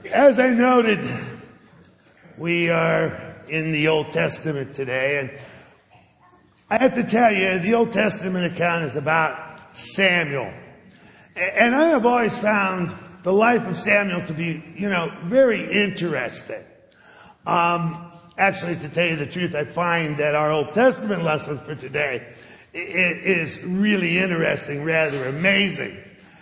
As I noted, we are in the Old Testament today, and I have to tell you, the Old Testament account is about Samuel. And I have always found the life of Samuel to be, very interesting. Actually, to tell you the truth, I find that our Old Testament lesson for today is really interesting, rather amazing.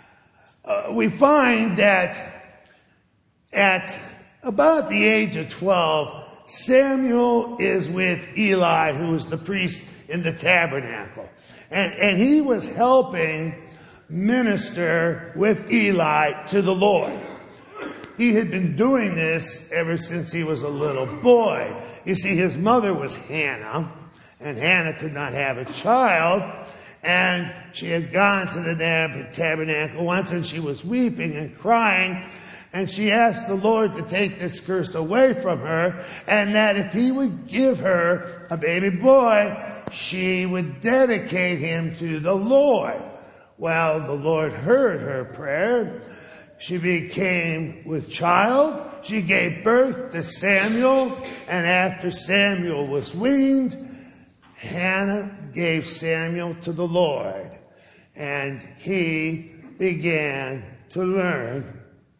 We find that at about the age of 12, Samuel is with Eli, who was the priest in the tabernacle. And he was helping minister with Eli to the Lord. He had been doing this ever since he was a little boy. You see, his mother was Hannah, and Hannah could not have a child, and she had gone to the tabernacle once, and she was weeping and crying, and she asked the Lord to take this curse away from her, and that if he would give her a baby boy, she would dedicate him to the Lord. Well, the Lord heard her prayer. She became with child. She gave birth to Samuel. And after Samuel was weaned, Hannah gave Samuel to the Lord. And he began to learn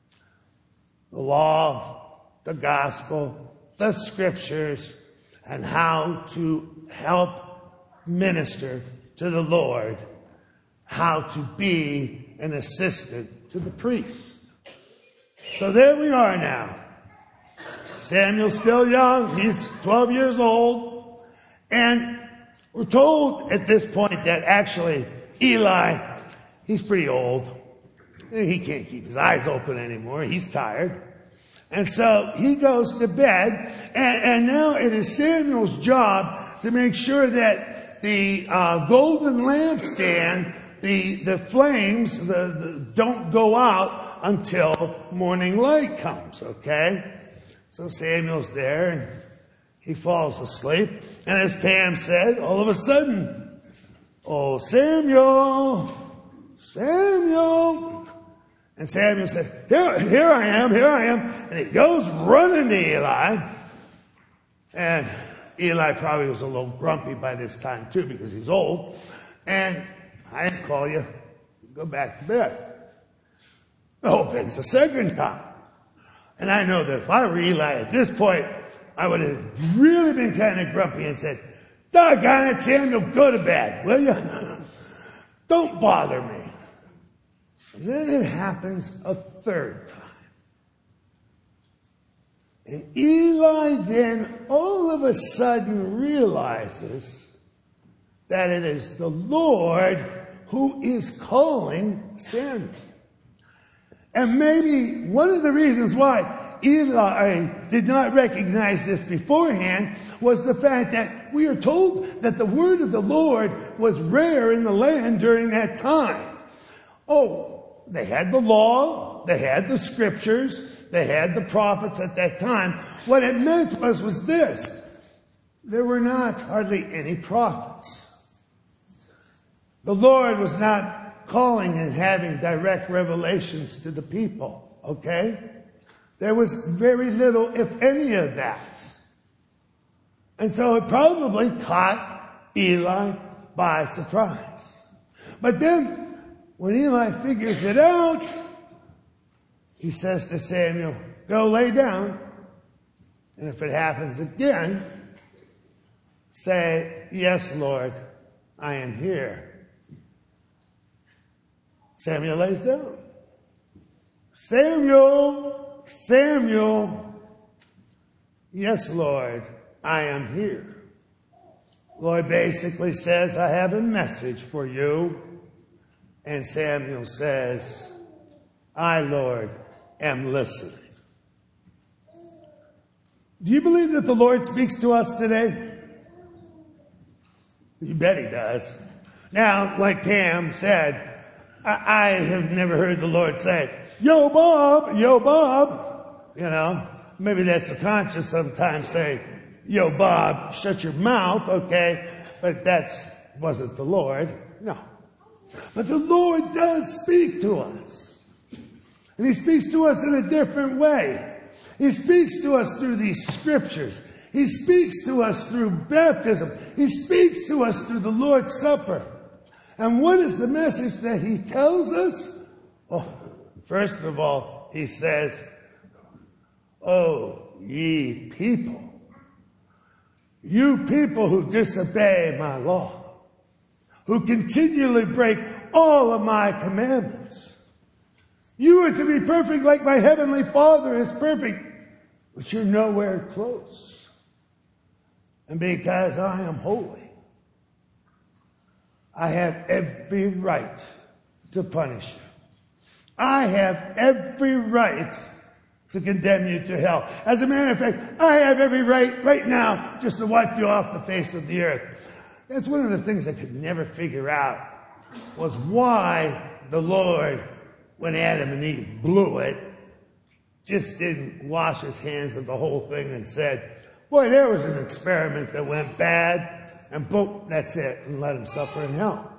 the law, the gospel, the scriptures, and how to help minister to the Lord, how to be an assistant to the priest. So there we are now. Samuel's still young. He's 12 years old. And we're told at this point that actually Eli, he's pretty old. He can't keep his eyes open anymore. He's tired. And so he goes to bed. And now it is Samuel's job to make sure that the golden lampstand, the flames don't go out until morning light comes, okay? So Samuel's there, and he falls asleep. And as Pam said, all of a sudden, "Oh, Samuel! Samuel!" And Samuel said, here I am. And he goes running to Eli. And Eli probably was a little grumpy by this time, too, because he's old. And "I didn't call you. Go back to bed." Oh, it's the second time. And I know that if I were Eli at this point, I would have really been kind of grumpy and said, "Doggone it, Samuel, go to bed, will you? Don't bother me." And then it happens a third time. And Eli then all of a sudden realizes that it is the Lord who is calling Samuel. And maybe one of the reasons why Eli did not recognize this beforehand was the fact that we are told that the word of the Lord was rare in the land during that time. Oh, they had the law, they had the scriptures, they had the prophets at that time. What it meant was this: there were not hardly any prophets. The Lord was not calling and having direct revelations to the people, okay? There was very little, if any, of that. And so it probably caught Eli by surprise. But then, when Eli figures it out, he says to Samuel, "Go lay down. And if it happens again, say, 'Yes, Lord, I am here.'" Samuel lays down. "Samuel, Samuel, yes, Lord, I am here." Lord basically says, "I have a message for you." And Samuel says, "I, Lord, am listening." Do you believe that the Lord speaks to us today? You bet he does. Now, like Pam said, I have never heard the Lord say, yo, Bob. Maybe that's subconscious sometimes saying, "Yo, Bob, shut your mouth," okay? But that wasn't the Lord. No. But the Lord does speak to us. And he speaks to us in a different way. He speaks to us through these scriptures. He speaks to us through baptism. He speaks to us through the Lord's Supper. And what is the message that he tells us? Oh, first of all, he says, "Oh, ye people, you people who disobey my law, who continually break all of my commandments. You are to be perfect like my heavenly Father is perfect, but you're nowhere close. And because I am holy, I have every right to punish you. I have every right to condemn you to hell. As a matter of fact, I have every right now just to wipe you off the face of the earth." That's one of the things I could never figure out, was why the Lord, when Adam and Eve blew it, just didn't wash his hands of the whole thing and said, "Boy, there was an experiment that went bad, and boom, that's it," and let him suffer in hell.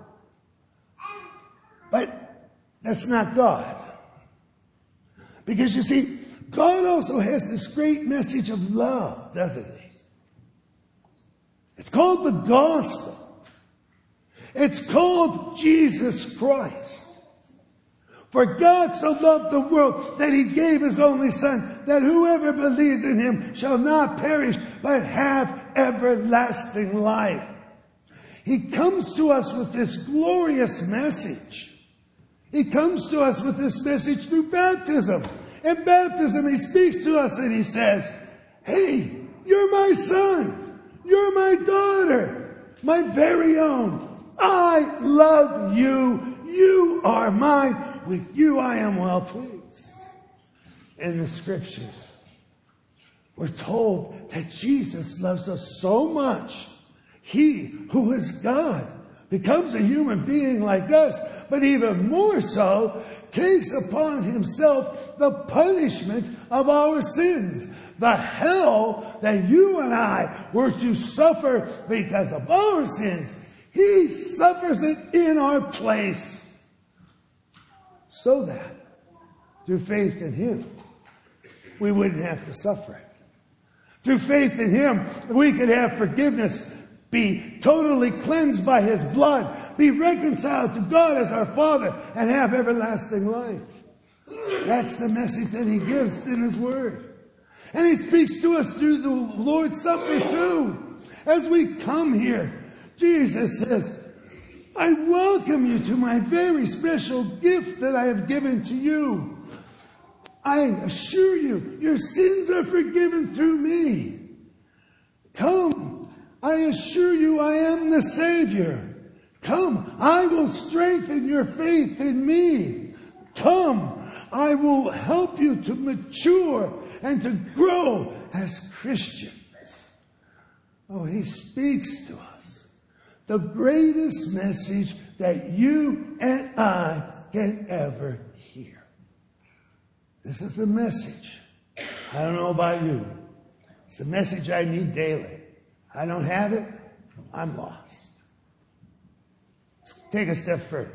But that's not God. Because you see, God also has this great message of love, doesn't he? It's called the gospel. It's called Jesus Christ. For God so loved the world that he gave his only Son, that whoever believes in him shall not perish, but have everlasting life. He comes to us with this glorious message. He comes to us with this message through baptism. In baptism, he speaks to us and he says, "Hey, you're my son. You're my daughter, my very own. I love you. You are mine. With you I am well pleased." In the scriptures, we're told that Jesus loves us so much. He, who is God, becomes a human being like us, but even more so, takes upon himself the punishment of our sins. The hell that you and I were to suffer because of our sins, he suffers it in our place, so that through faith in him, we wouldn't have to suffer it. Through faith in him, we could have forgiveness, be totally cleansed by his blood, be reconciled to God as our Father, and have everlasting life. That's the message that he gives in his word. And he speaks to us through the Lord's Supper too. As we come here, Jesus says, "I welcome you to my very special gift that I have given to you. I assure you, your sins are forgiven through me. Come, I assure you I am the Savior. Come, I will strengthen your faith in me. Come, I will help you to mature and to grow as Christians." Oh, he speaks to us the greatest message that you and I can ever hear. This is the message. I don't know about you. It's the message I need daily. I don't have it, I'm lost. Let's take a step further.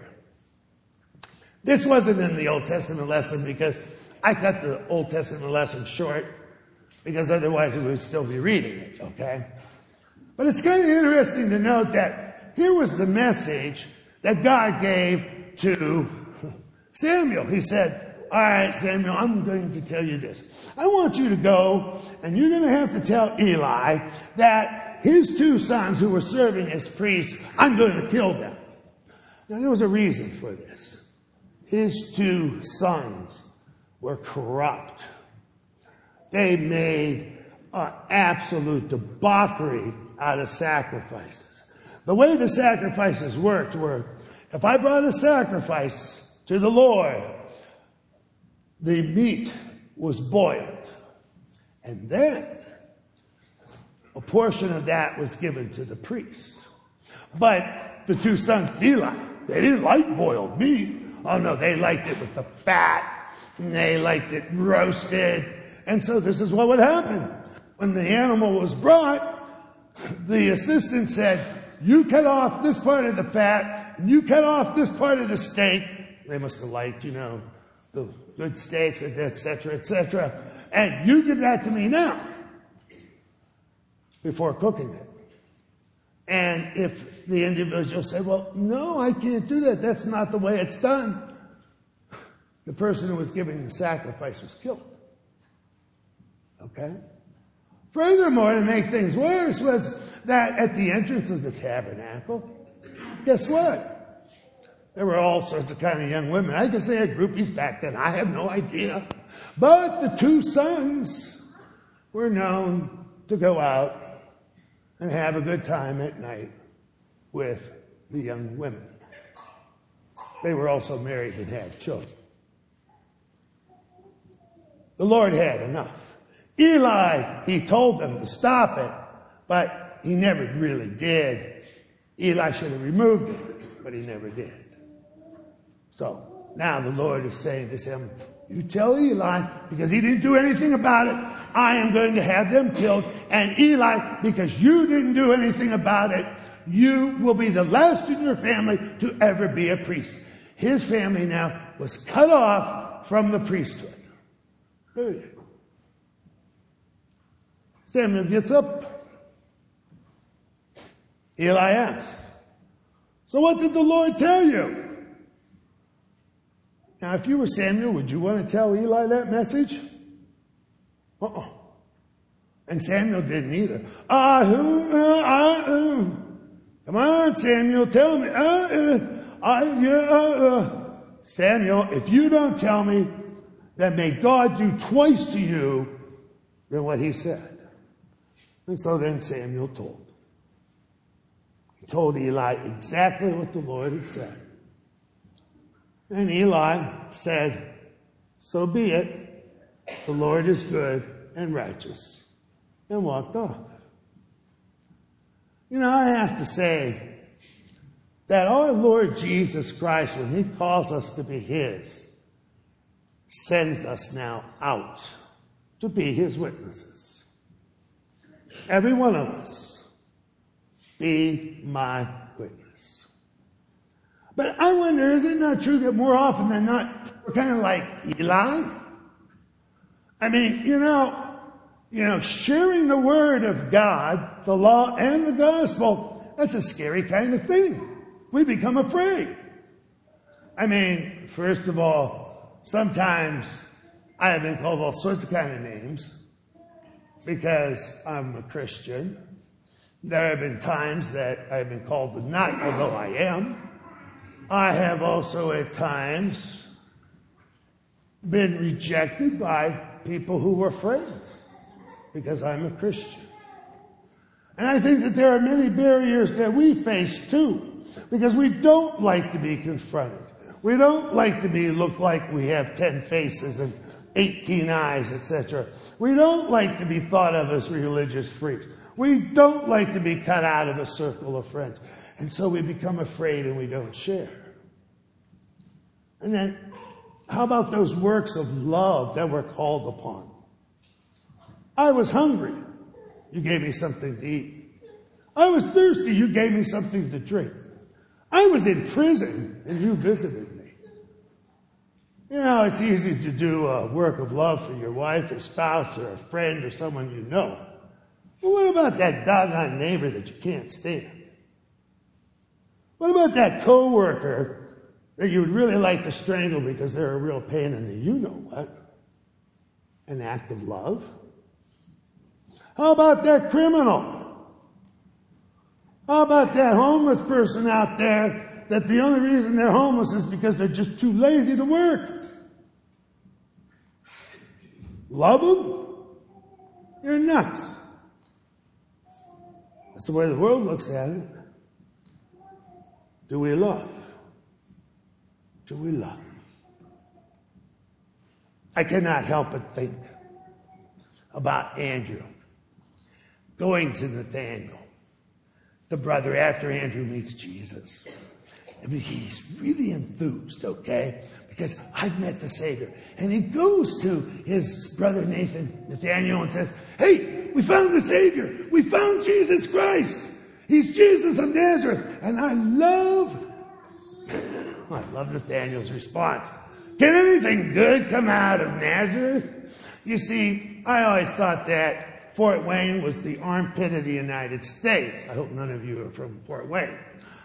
This wasn't in the Old Testament lesson because I cut the Old Testament lesson short, because otherwise we would still be reading it, okay? But it's kind of interesting to note that here was the message that God gave to Samuel. He said, "All right, Samuel, I'm going to tell you this. I want you to go, and you're going to have to tell Eli that his 2 sons who were serving as priests, I'm going to kill them." Now, there was a reason for this. His 2 sons were corrupt. They made an absolute debauchery out of sacrifices. The way the sacrifices worked were, if I brought a sacrifice to the Lord, the meat was boiled. And then a portion of that was given to the priest. But the 2 sons of Eli, they didn't like boiled meat. Oh no, they liked it with the fat. And they liked it roasted. And so this is what would happen. When the animal was brought, the assistant said, "You cut off this part of the fat, and you cut off this part of the steak." They must have liked, the good steaks, etc., etc. and you give that to me now before cooking it. And if the individual said, well, no, I can't do that. That's not the way it's done. The person who was giving the sacrifice was killed. Okay? Furthermore, to make things worse, was that at the entrance of the tabernacle, guess what? There were all sorts of kind of young women. I guess they had groupies back then. I have no idea. But the two sons were known to go out and have a good time at night with the young women. They were also married and had children. The Lord had enough. Eli, he told them to stop it, but he never really did. Eli should have removed it, but he never did. So now the Lord is saying to him, you tell Eli, because he didn't do anything about it, I am going to have them killed. And Eli, because you didn't do anything about it, you will be the last in your family to ever be a priest. His family now was cut off from the priesthood. Period. Samuel gets up. Eli asks, so what did the Lord tell you? Now, if you were Samuel, would you want to tell Eli that message? And Samuel didn't either. Come on, Samuel, tell me. Samuel, if you don't tell me, then may God do twice to you than what he said. And so then Samuel told. He told Eli exactly what the Lord had said. And Eli said, so be it. The Lord is good and righteous. And walked off. You know, I have to say that our Lord Jesus Christ, when he calls us to be his, sends us now out to be his witnesses. Every one of us, be my witness. But I wonder, is it not true that more often than not, we're kind of like Eli? I mean, you know, sharing the word of God, the law and the gospel, that's a scary kind of thing. We become afraid. I mean, first of all, sometimes I have been called all sorts of kind of names because I'm a Christian. There have been times that I've been called the not, although I am. I have also at times been rejected by people who were friends because I'm a Christian. And I think that there are many barriers that we face too, because we don't like to be confronted. We don't like to be looked like we have 10 faces and 18 eyes, etc. We don't like to be thought of as religious freaks. We don't like to be cut out of a circle of friends. And so we become afraid and we don't share. And then, how about those works of love that we're called upon? I was hungry. You gave me something to eat. I was thirsty. You gave me something to drink. I was in prison and you visited me. You know, it's easy to do a work of love for your wife or spouse or a friend or someone you know. But what about that doggone neighbor that you can't stand? What about that coworker that you would really like to strangle because they're a real pain in the you-know-what? An act of love? How about that criminal? How about that homeless person out there that the only reason they're homeless is because they're just too lazy to work? Love them? You're nuts. That's the way the world looks at it. Do we love? Do we love? I cannot help but think about Andrew going to Nathanael, the brother, after Andrew meets Jesus. I mean, he's really enthused, okay? Because I've met the Savior. And he goes to his brother Nathanael, and says, hey, we found the Savior. We found Jesus Christ. He's Jesus of Nazareth. And I love Nathanael's response. Can anything good come out of Nazareth? You see, I always thought that Fort Wayne was the armpit of the United States. I hope none of you are from Fort Wayne.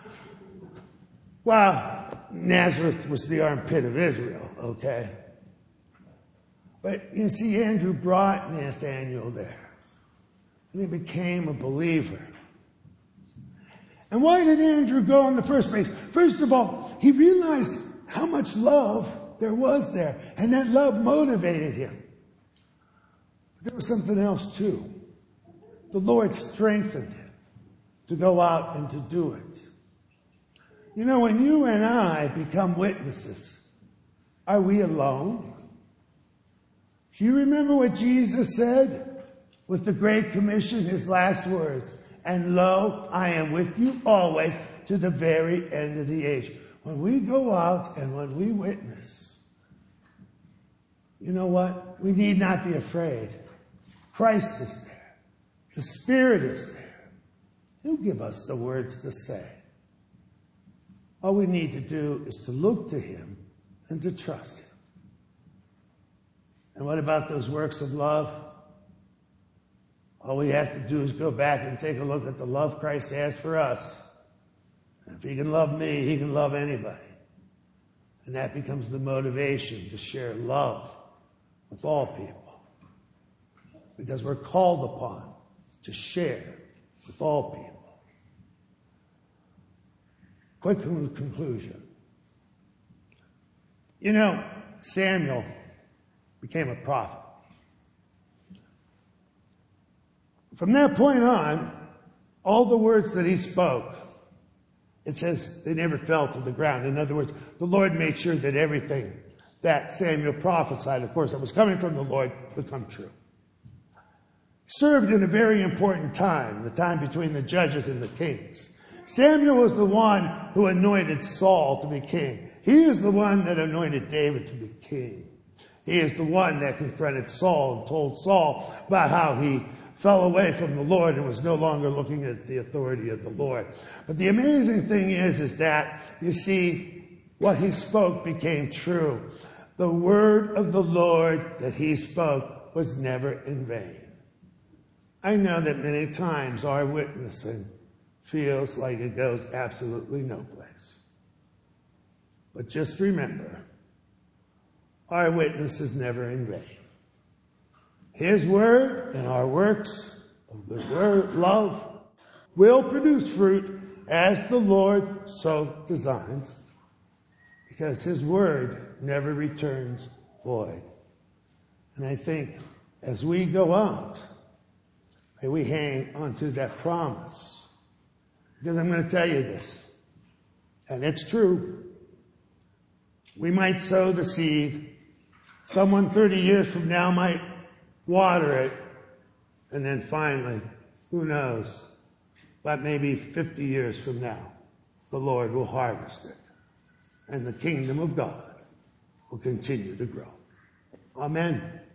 Well, Nazareth was the armpit of Israel, okay? But you see, Andrew brought Nathanael there, and he became a believer. And why did Andrew go in the first place? First of all, he realized how much love there was there, and that love motivated him. But there was something else too. The Lord strengthened him to go out and to do it. You know, when you and I become witnesses, are we alone? Do you remember what Jesus said with the Great Commission, his last words? And lo, I am with you always to the very end of the age. When we go out and when we witness, you know what? We need not be afraid. Christ is there. The Spirit is there. He'll give us the words to say. All we need to do is to look to him and to trust him. And what about those works of love? All we have to do is go back and take a look at the love Christ has for us. And if he can love me, he can love anybody. And that becomes the motivation to share love with all people. Because we're called upon to share with all people. Quick conclusion. You know, Samuel became a prophet. From that point on, all the words that he spoke, it says they never fell to the ground. In other words, the Lord made sure that everything that Samuel prophesied, of course, that was coming from the Lord, would come true. He served in a very important time, the time between the judges and the kings. Samuel was the one who anointed Saul to be king. He is the one that anointed David to be king. He is the one that confronted Saul and told Saul about how he fell away from the Lord and was no longer looking at the authority of the Lord. But the amazing thing is that, you see, what he spoke became true. The word of the Lord that he spoke was never in vain. I know that many times our witnessing feels like it goes absolutely no place. But just remember, our witness is never in vain. His word and our works of good word, love, will produce fruit as the Lord so designs, because his word never returns void. And I think as we go out, may we hang onto that promise. Because I'm going to tell you this, and it's true. We might sow the seed. Someone 30 years from now might water it. And then finally, who knows, but maybe 50 years from now, the Lord will harvest it. And the kingdom of God will continue to grow. Amen.